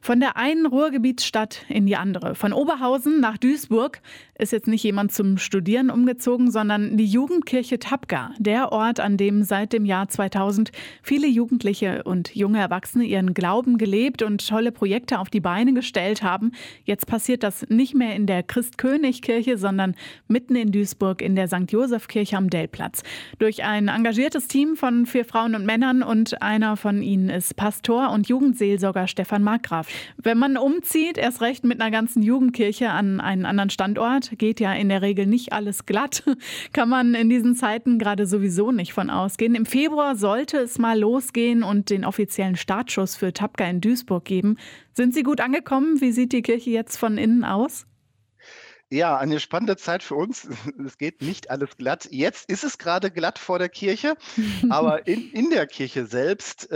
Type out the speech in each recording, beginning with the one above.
Von der einen Ruhrgebietsstadt in die andere. Von Oberhausen nach Duisburg ist jetzt nicht jemand zum Studieren umgezogen, sondern die Jugendkirche Tapga. Der Ort, an dem seit dem Jahr 2000 viele Jugendliche und junge Erwachsene ihren Glauben gelebt und tolle Projekte auf die Beine gestellt haben. Jetzt passiert das nicht mehr in der Christ-König-Kirche, sondern mitten in Duisburg in der St. Joseph-Kirche am Dellplatz. Durch ein engagiertes Team von 4 Frauen und Männern und einer von ihnen ist Pastor und Jugendseelsorger Stefan Markgraf. Wenn man umzieht, erst recht mit einer ganzen Jugendkirche an einen anderen Standort, geht ja in der Regel nicht alles glatt. Kann man in diesen Zeiten gerade sowieso nicht von ausgehen. Im Februar sollte es mal losgehen und den offiziellen Startschuss für Tapga in Duisburg geben. Sind Sie gut angekommen? Wie sieht die Kirche jetzt von innen aus? Ja, eine spannende Zeit für uns. Es geht nicht alles glatt. Jetzt ist es gerade glatt vor der Kirche, aber in der Kirche selbst,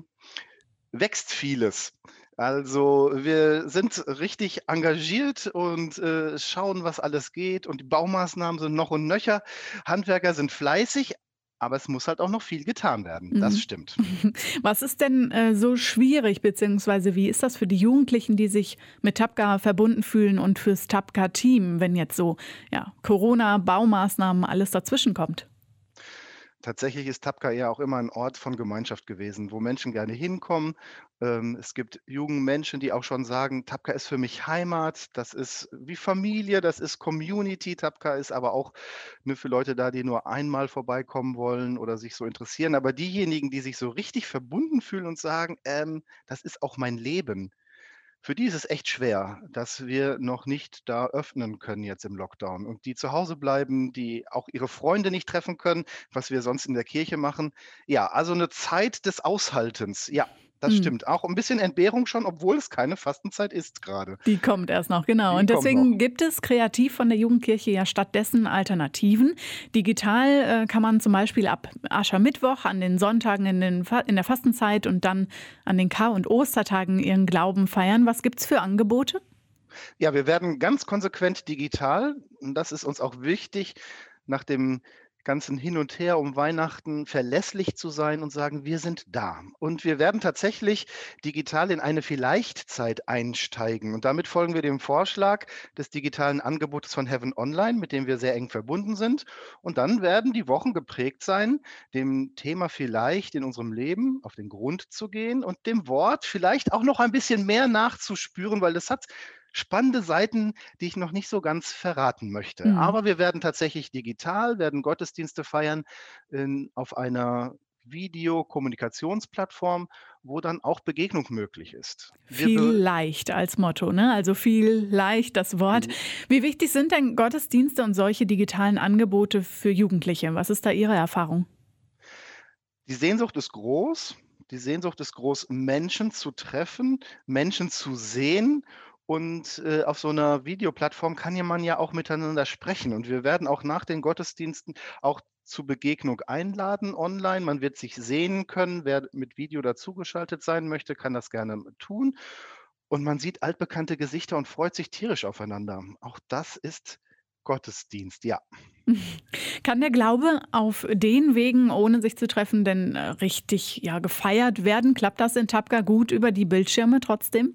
wächst vieles. Also, wir sind richtig engagiert und, schauen, was alles geht, und die Baumaßnahmen sind noch und nöcher. Handwerker sind fleißig, aber es muss halt auch noch viel getan werden. Das Mhm. stimmt. Was ist denn so schwierig, beziehungsweise wie ist das für die Jugendlichen, die sich mit Tapga verbunden fühlen und fürs Tapga-Team, wenn jetzt so ja, Corona, Baumaßnahmen, alles dazwischen kommt? Tatsächlich ist Tapka ja auch immer ein Ort von Gemeinschaft gewesen, wo Menschen gerne hinkommen. Es gibt junge Menschen, die auch schon sagen: „Tapka ist für mich Heimat, das ist wie Familie, das ist Community.“ Tapka ist aber auch, ne, für Leute da, die nur einmal vorbeikommen wollen oder sich so interessieren. Aber diejenigen, die sich so richtig verbunden fühlen und sagen: das ist auch mein Leben“, für die ist es echt schwer, dass wir noch nicht da öffnen können jetzt im Lockdown, und die zu Hause bleiben, die auch ihre Freunde nicht treffen können, was wir sonst in der Kirche machen. Ja, also eine Zeit des Aushaltens. Ja, das Mhm. stimmt. Auch ein bisschen Entbehrung schon, obwohl es keine Fastenzeit ist gerade. Die kommt erst noch, genau. Die Und kommt noch. deswegen gibt es kreativ von der Jugendkirche ja stattdessen Alternativen. Digital kann man zum Beispiel ab Aschermittwoch an den Sonntagen in der Fastenzeit und dann an den Kar- und Ostertagen ihren Glauben feiern. Was gibt's für Angebote? Ja, wir werden ganz konsequent digital, und das ist uns auch wichtig, nach dem ganzen Hin und Her um Weihnachten verlässlich zu sein und sagen: „Wir sind da.“ Und wir werden tatsächlich digital in eine Vielleichtzeit einsteigen, und damit folgen wir dem Vorschlag des digitalen Angebotes von Heaven Online, mit dem wir sehr eng verbunden sind. Und dann werden die Wochen geprägt sein, dem Thema vielleicht in unserem Leben auf den Grund zu gehen und dem Wort vielleicht auch noch ein bisschen mehr nachzuspüren, weil das hat spannende Seiten, die ich noch nicht so ganz verraten möchte. Mhm. Aber wir werden tatsächlich digital, werden Gottesdienste feiern auf einer Videokommunikationsplattform, wo dann auch Begegnung möglich ist. Viel leicht als Motto, ne? Also viel leicht das Wort. Wie wichtig sind denn Gottesdienste und solche digitalen Angebote für Jugendliche? Was ist da Ihre Erfahrung? Die Sehnsucht ist groß. Die Sehnsucht ist groß, Menschen zu treffen, Menschen zu sehen, und, auf so einer Videoplattform kann ja man ja auch miteinander sprechen, und wir werden auch nach den Gottesdiensten auch zu Begegnung einladen online. Man wird sich sehen können. Wer mit Video dazugeschaltet sein möchte, kann das gerne tun, und man sieht altbekannte Gesichter und freut sich tierisch aufeinander. Auch das ist Gottesdienst, ja. Kann der Glaube auf den Wegen, ohne sich zu treffen, denn richtig ja, gefeiert werden? Klappt das in Tapga gut über die Bildschirme trotzdem?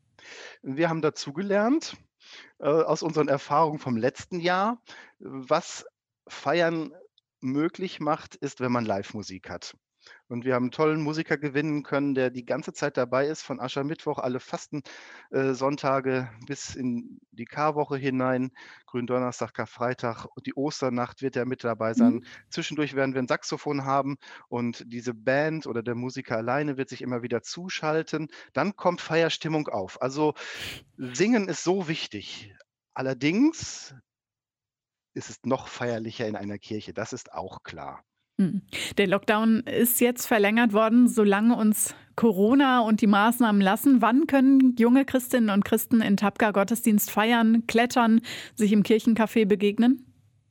Wir haben dazugelernt, aus unseren Erfahrungen vom letzten Jahr. Was Feiern möglich macht, ist, wenn man Livemusik hat. Und wir haben 'n tollen Musiker gewinnen können, der die ganze Zeit dabei ist, von Aschermittwoch, alle Fasten Sonntage bis in die Karwoche hinein, Gründonnerstag, Karfreitag und die Osternacht wird er mit dabei Mhm. sein. Zwischendurch werden wir 'n Saxophon haben, und diese Band oder der Musiker alleine wird sich immer wieder zuschalten. Dann kommt Feierstimmung auf. Also, Singen ist so wichtig. Allerdings ist es noch feierlicher in einer Kirche, das ist auch klar. Mhm. Der Lockdown ist jetzt verlängert worden, solange uns Corona und die Maßnahmen lassen. Wann können junge Christinnen und Christen in Tapga Gottesdienst feiern, klettern, sich im Kirchencafé begegnen?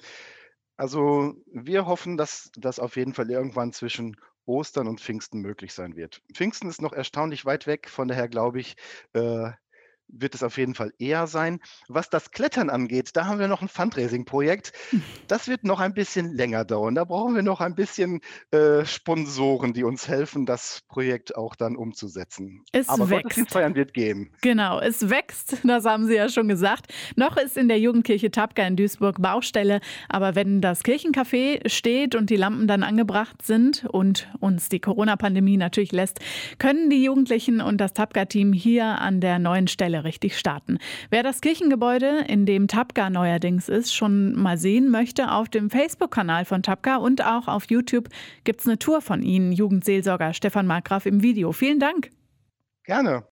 Also, wir hoffen, dass das auf jeden Fall irgendwann zwischen Ostern und Pfingsten möglich sein wird. Pfingsten ist noch erstaunlich weit weg, von daher glaube ich, äh, wird es auf jeden Fall eher sein. Was das Klettern angeht, da haben wir noch ein Fundraising-Projekt. Das wird noch ein bisschen länger dauern. Da brauchen wir noch ein bisschen, Sponsoren, die uns helfen, das Projekt auch dann umzusetzen. Es Aber wächst. Gottesdienstfeiern wird gehen. Genau, es wächst, das haben Sie ja schon gesagt. Noch ist in der Jugendkirche Tapka in Duisburg Baustelle, aber wenn das Kirchencafé steht und die Lampen dann angebracht sind und uns die Corona-Pandemie natürlich lässt, können die Jugendlichen und das Tapka-Team hier an der neuen Stelle richtig starten. Wer das Kirchengebäude, in dem Tapka neuerdings ist, schon mal sehen möchte, auf dem Facebook-Kanal von Tapka und auch auf YouTube gibt es eine Tour von Ihnen, Jugendseelsorger Stefan Markgraf im Video. Vielen Dank. Gerne.